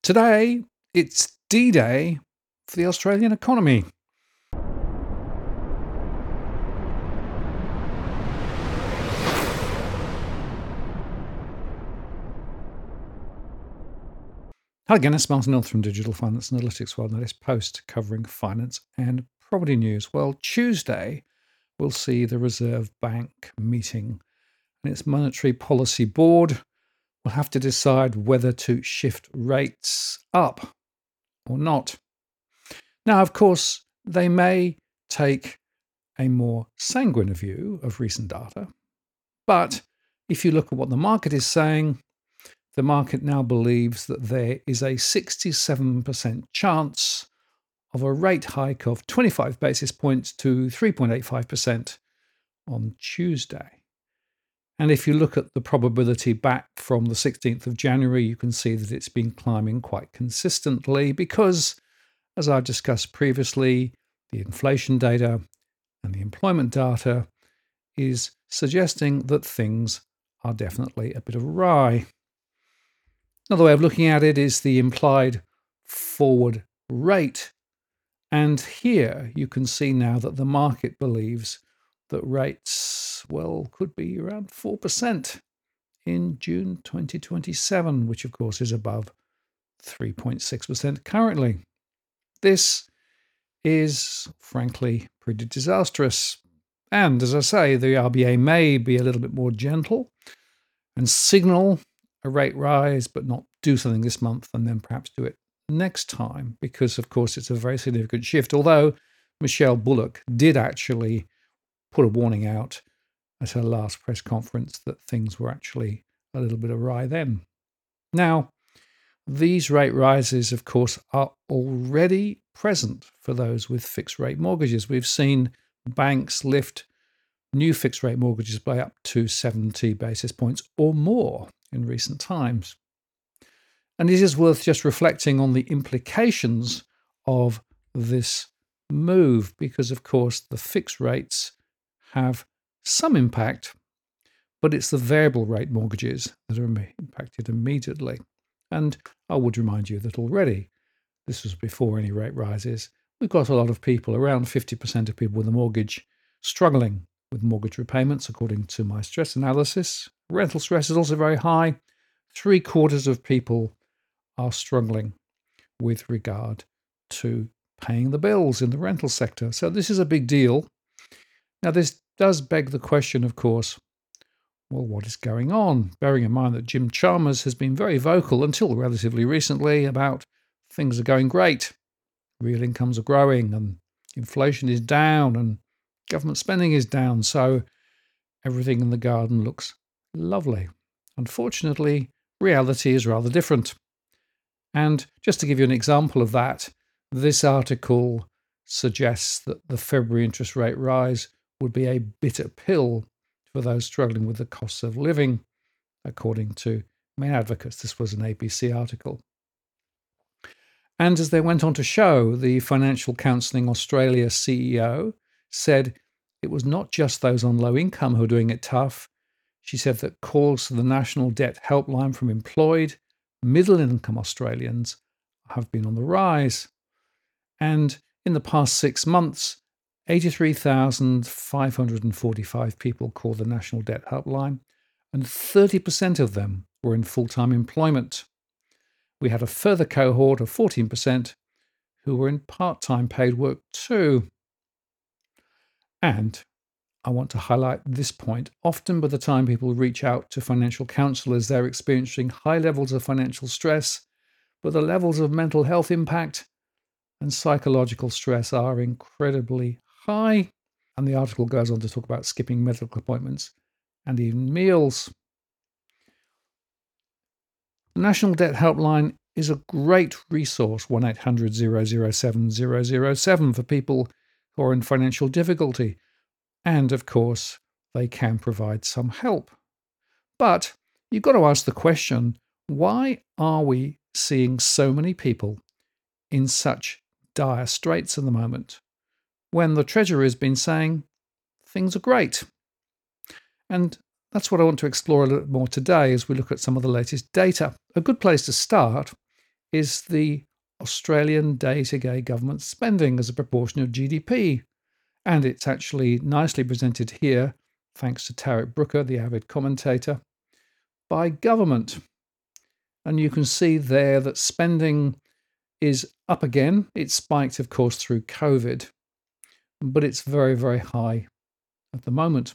Today, it's D-Day for the Australian economy. Hi again, it's Martin Hill from Digital Finance Analytics World, and this post covering finance and property news. Well, Tuesday, we'll see the Reserve Bank meeting, and its Monetary Policy Board will have to decide whether to shift rates up or not. Now, of course, they may take a more sanguine view of recent data, but if you look at what the market is saying, the market now believes that there is a 67% chance of a rate hike of 25 basis points to 3.85% on Tuesday. And if you look at the probability back from the 16th of January, you can see that it's been climbing quite consistently because, as I've discussed previously, the inflation data and the employment data is suggesting that things are definitely a bit awry. Another way of looking at it is the implied forward rate. And here you can see now that the market believes that rates, could be around 4% in June 2027, which of course is above 3.6% currently. This is frankly pretty disastrous. And as I say, the RBA may be a little bit more gentle and signal a rate rise, but not do something this month and then perhaps do it next time, because of course it's a very significant shift. Although Michelle Bullock did actually put a warning out at her last press conference that things were actually a little bit awry then. Now, these rate rises, of course, are already present for those with fixed rate mortgages. We've seen banks lift new fixed rate mortgages by up to 70 basis points or more in recent times. And it is worth just reflecting on the implications of this move because, of course, the fixed rates have some impact, but it's the variable rate mortgages that are impacted immediately. And I would remind you that already, this was before any rate rises, we've got a lot of people, around 50% of people with a mortgage, struggling with mortgage repayments, according to my stress analysis. Rental stress is also very high. 3/4 of people are struggling with regard to paying the bills in the rental sector. So this is a big deal. Now, this does beg the question, of course, what is going on? Bearing in mind that Jim Chalmers has been very vocal until relatively recently about things are going great. Real incomes are growing and inflation is down and government spending is down. So everything in the garden looks lovely. Unfortunately, reality is rather different. And just to give you an example of that, this article suggests that the February interest rate rise would be a bitter pill for those struggling with the costs of living, according to Main Advocates. This was an ABC article. And as they went on to show, the Financial Counselling Australia CEO said it was not just those on low income who are doing it tough. She said that calls to the National Debt Helpline from employed, middle-income Australians have been on the rise. And in the past 6 months, 83,545 people called the National Debt Helpline, and 30% of them were in full-time employment. We had a further cohort of 14% who were in part-time paid work too. And I want to highlight this point. Often by the time people reach out to financial counsellors, they're experiencing high levels of financial stress, but the levels of mental health impact and psychological stress are incredibly high. And the article goes on to talk about skipping medical appointments and even meals. The National Debt Helpline is a great resource, 1-800-007-007, for people who are in financial difficulty. And of course, they can provide some help. But you've got to ask the question, why are we seeing so many people in such dire straits at the moment when the Treasurer has been saying things are great? And that's what I want to explore a little more today as we look at some of the latest data. A good place to start is the Australian day-to-day government spending as a proportion of GDP. And it's actually nicely presented here, thanks to Tarek Brooker, the avid commentator, by government. And you can see there that spending is up again. It spiked, of course, through COVID, but it's very, very high at the moment.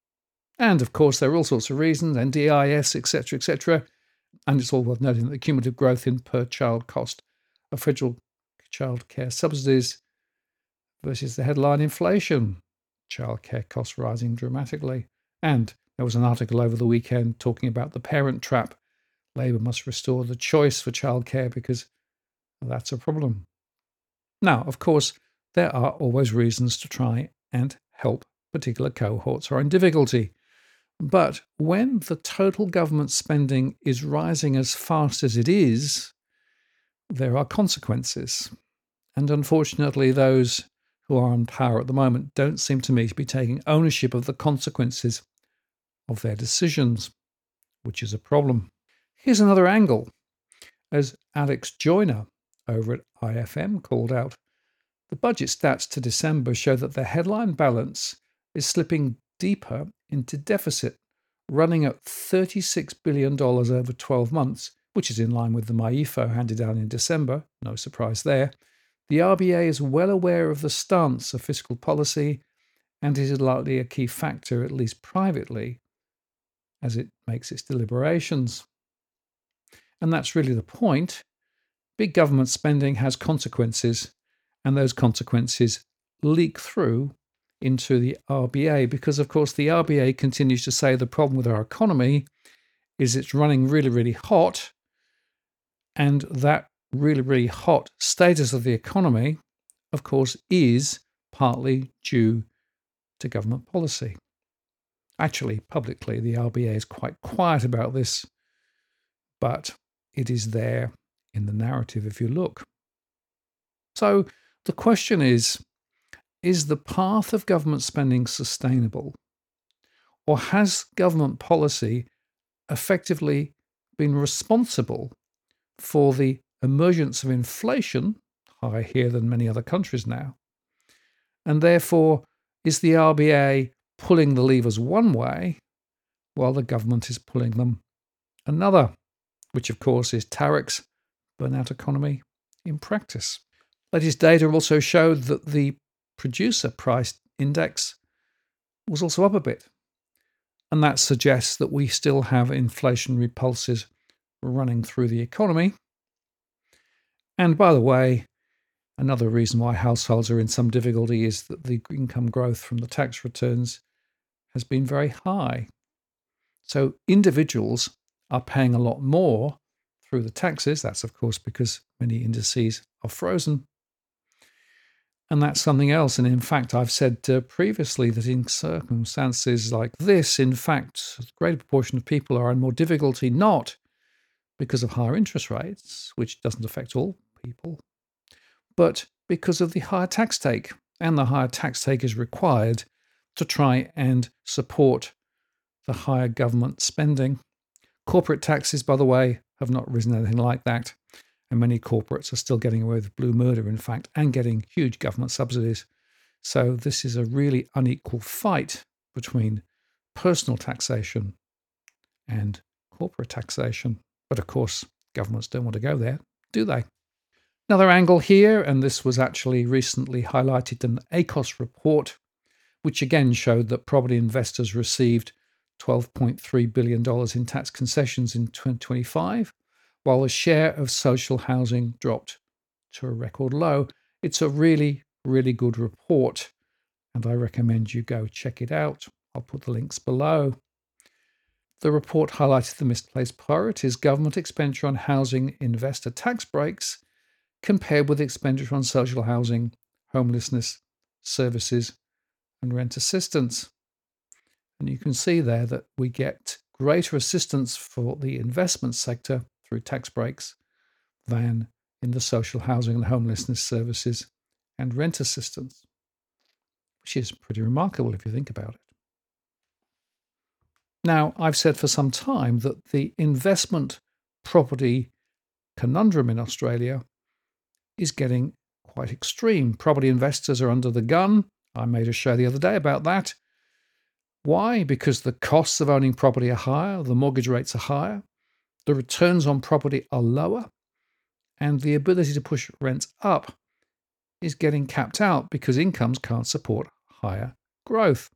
And of course, there are all sorts of reasons, NDIS, etc., etc. And it's all worth noting that the cumulative growth in per child cost of federal childcare subsidies versus the headline inflation, childcare costs rising dramatically. And there was an article over the weekend talking about the parent trap. Labour must restore the choice for childcare because that's a problem. Now, of course, there are always reasons to try and help particular cohorts who are in difficulty. But when the total government spending is rising as fast as it is, there are consequences. And unfortunately, those who are in power at the moment don't seem to me to be taking ownership of the consequences of their decisions, which is a problem. Here's another angle. As Alex Joyner over at IFM called out, the budget stats to December show that the headline balance is slipping deeper into deficit, running at $36 billion over 12 months, which is in line with the MYEFO handed down in December. No surprise there. The RBA is well aware of the stance of fiscal policy and is likely a key factor, at least privately, as it makes its deliberations. And that's really the point. Big government spending has consequences, and those consequences leak through into the RBA because, of course, the RBA continues to say the problem with our economy is it's running really, really hot, and that really, really hot status of the economy, of course, is partly due to government policy. Actually, publicly, the RBA is quite quiet about this, but it is there in the narrative if you look. So the question is the path of government spending sustainable? Or has government policy effectively been responsible for the emergence of inflation, higher here than many other countries now? And therefore, is the RBA pulling the levers one way while the government is pulling them another, which of course is Tarek's burnout economy in practice? Latest data also showed that the producer price index was also up a bit. And that suggests that we still have inflationary pulses running through the economy. And by the way, another reason why households are in some difficulty is that the income growth from the tax returns has been very high. So individuals are paying a lot more through the taxes. That's, of course, because many indices are frozen. And that's something else. And in fact, I've said previously that in circumstances like this, in fact, a greater proportion of people are in more difficulty, not because of higher interest rates, which doesn't affect all people, but because of the higher tax take. And the higher tax take is required to try and support the higher government spending. Corporate taxes, by the way, have not risen anything like that. And many corporates are still getting away with blue murder, in fact, and getting huge government subsidies. So this is a really unequal fight between personal taxation and corporate taxation. But of course, governments don't want to go there, do they? Another angle here, and this was actually recently highlighted in the ACOS report, which again showed that property investors received $12.3 billion in tax concessions in 2025, while the share of social housing dropped to a record low. It's a really, really good report, and I recommend you go check it out. I'll put the links below. The report highlighted the misplaced priorities government expenditure on housing investor tax breaks compared with expenditure on social housing, homelessness, services, and rent assistance. And you can see there that we get greater assistance for the investment sector through tax breaks than in the social housing and homelessness services and rent assistance, which is pretty remarkable if you think about it. Now, I've said for some time that the investment property conundrum in Australia is getting quite extreme. Property investors are under the gun. I made a show the other day about that. Why? Because the costs of owning property are higher, the mortgage rates are higher, the returns on property are lower, and the ability to push rents up is getting capped out because incomes can't support higher growth.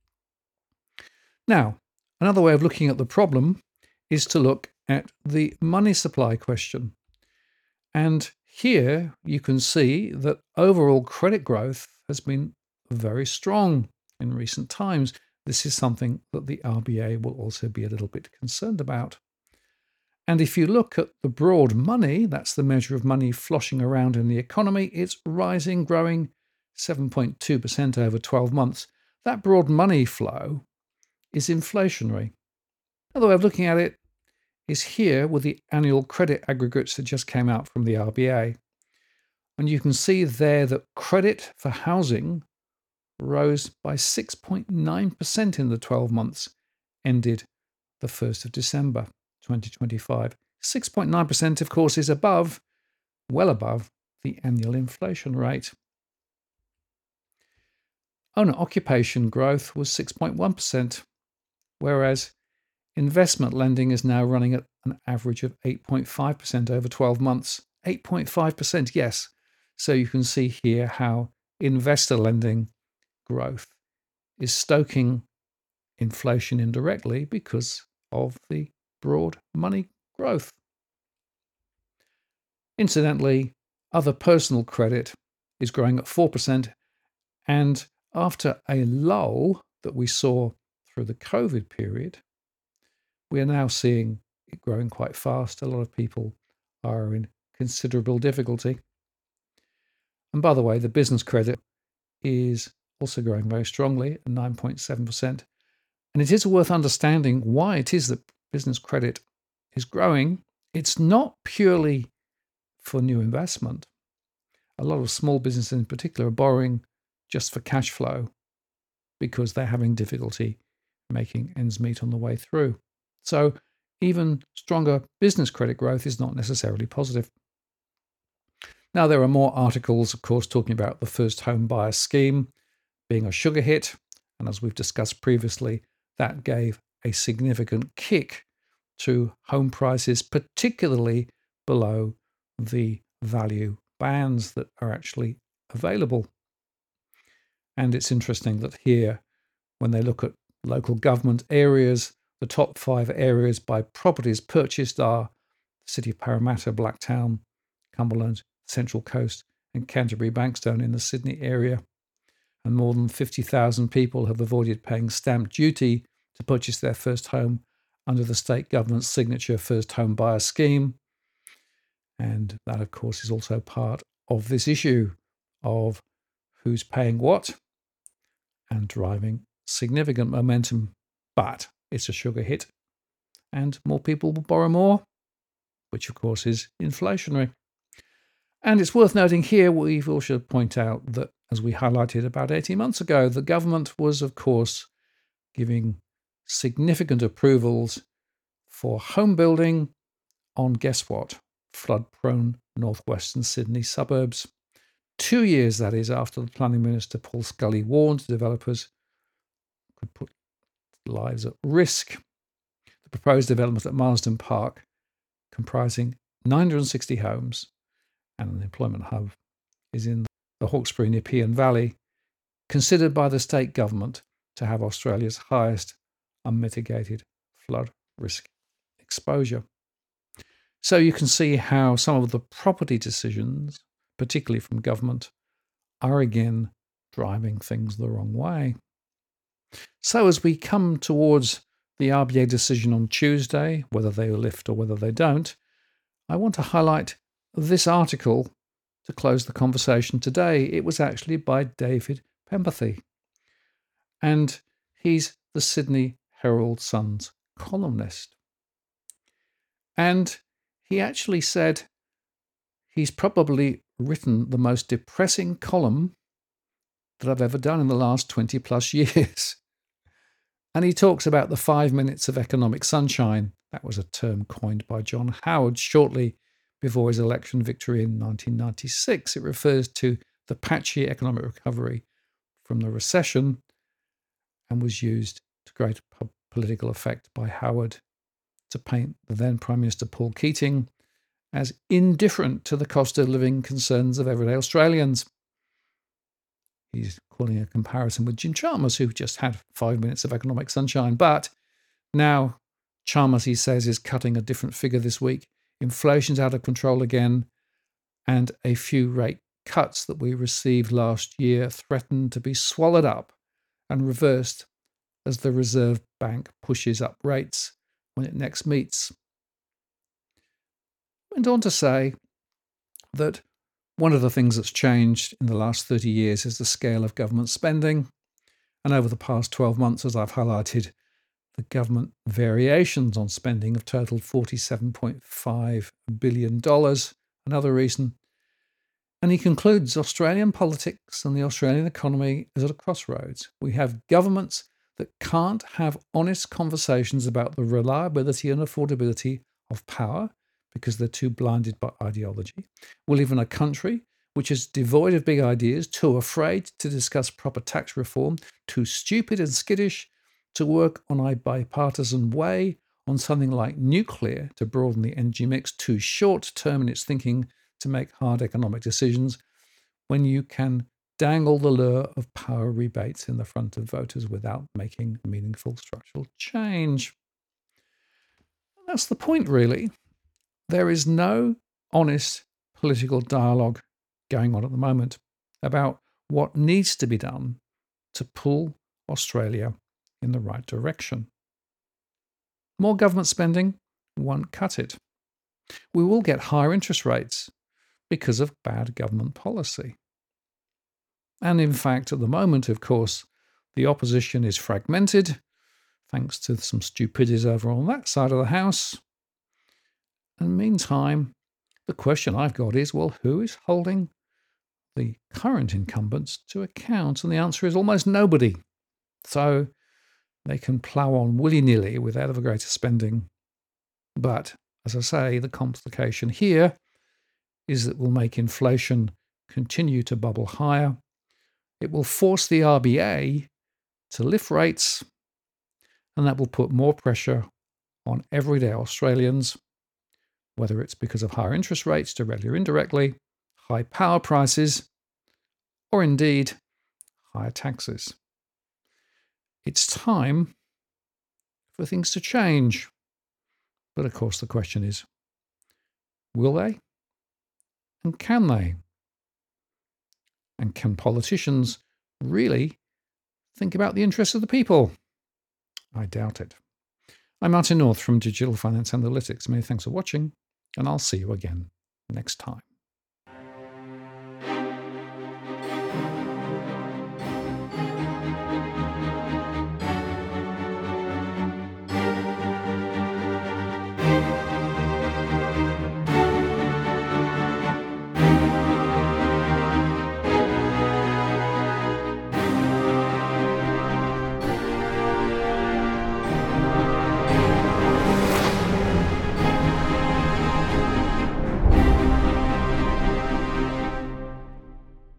Now, another way of looking at the problem is to look at the money supply question. And here you can see that overall credit growth has been very strong in recent times. This is something that the RBA will also be a little bit concerned about. And if you look at the broad money, that's the measure of money sloshing around in the economy, it's rising, growing 7.2% over 12 months. That broad money flow is inflationary. Another way of looking at it is here with the annual credit aggregates that just came out from the RBA. And you can see there that credit for housing rose by 6.9% in the 12 months ended the 1st of December 2025. 6.9%, of course, is well above the annual inflation rate. Owner occupation growth was 6.1%, whereas investment lending is now running at an average of 8.5% over 12 months. 8.5%, yes. So you can see here how investor lending growth is stoking inflation indirectly because of the broad money growth. Incidentally, other personal credit is growing at 4%, and after a lull that we saw through the COVID period, we are now seeing it growing quite fast. A lot of people are in considerable difficulty. And by the way, the business credit is also growing very strongly at 9.7%. And it is worth understanding why it is that business credit is growing. It's not purely for new investment. A lot of small businesses in particular are borrowing just for cash flow because they're having difficulty making ends meet on the way through. So even stronger business credit growth is not necessarily positive. Now, there are more articles, of course, talking about the first home buyer scheme being a sugar hit. And as we've discussed previously, that gave a significant kick to home prices, particularly below the value bands that are actually available. And it's interesting that here, when they look at local government areas, the top 5 areas by properties purchased are the City of Parramatta, Blacktown, Cumberland, Central Coast, and Canterbury Bankstown in the Sydney area. And more than 50,000 people have avoided paying stamp duty to purchase their first home under the state government's signature first home buyer scheme. And that, of course, is also part of this issue of who's paying what and driving significant momentum. But it's a sugar hit, and more people will borrow more, which, of course, is inflationary. And it's worth noting here, we also point out that, as we highlighted about 18 months ago, the government was, of course, giving significant approvals for home building on, guess what, flood-prone northwestern Sydney suburbs. 2 years, that is, after the Planning Minister Paul Scully warned developers could put lives at risk. The proposed development at Marsden Park, comprising 960 homes and an employment hub, is in the Hawkesbury Nepean Valley, considered by the state government to have Australia's highest unmitigated flood risk exposure. So you can see how some of the property decisions, particularly from government, are again driving things the wrong way. So as we come towards the RBA decision on Tuesday, whether they lift or whether they don't, I want to highlight this article to close the conversation today. It was actually by David Pemberthy, and he's the Sydney Herald Sun's columnist. And he actually said he's probably written the most depressing column that I've ever done in the last 20 plus years. And he talks about the 5 minutes of economic sunshine. That was a term coined by John Howard shortly before his election victory in 1996. It refers to the patchy economic recovery from the recession and was used to great political effect by Howard to paint the then Prime Minister Paul Keating as indifferent to the cost of living concerns of everyday Australians. He's calling a comparison with Jim Chalmers, who just had 5 minutes of economic sunshine. But now Chalmers, he says, is cutting a different figure this week. Inflation's out of control again, and a few rate cuts that we received last year threaten to be swallowed up and reversed as the Reserve Bank pushes up rates when it next meets. Went on to say that one of the things that's changed in the last 30 years is the scale of government spending. And over the past 12 months, as I've highlighted, the government variations on spending have totaled $47.5 billion. Another reason. And he concludes Australian politics and the Australian economy is at a crossroads. We have governments that can't have honest conversations about the reliability and affordability of power because they're too blinded by ideology. We live in a country which is devoid of big ideas, too afraid to discuss proper tax reform, too stupid and skittish to work on a bipartisan way on something like nuclear to broaden the energy mix, too short-term in its thinking to make hard economic decisions, when you can dangle the lure of power rebates in the front of voters without making meaningful structural change. That's the point, really. There is no honest political dialogue going on at the moment about what needs to be done to pull Australia in the right direction. More government spending won't cut it. We will get higher interest rates because of bad government policy. And in fact, at the moment, of course, the opposition is fragmented, thanks to some stupidities over on that side of the house. And meantime, the question I've got is, well, who is holding the current incumbents to account? And the answer is almost nobody. So they can plough on willy-nilly without ever greater spending. But, as I say, the complication here is that will make inflation continue to bubble higher. It will force the RBA to lift rates, and that will put more pressure on everyday Australians, whether it's because of higher interest rates, directly or indirectly, high power prices, or indeed higher taxes. It's time for things to change. But of course, the question is, will they? And can they? And can politicians really think about the interests of the people? I doubt it. I'm Martin North from Digital Finance Analytics. Many thanks for watching, and I'll see you again next time.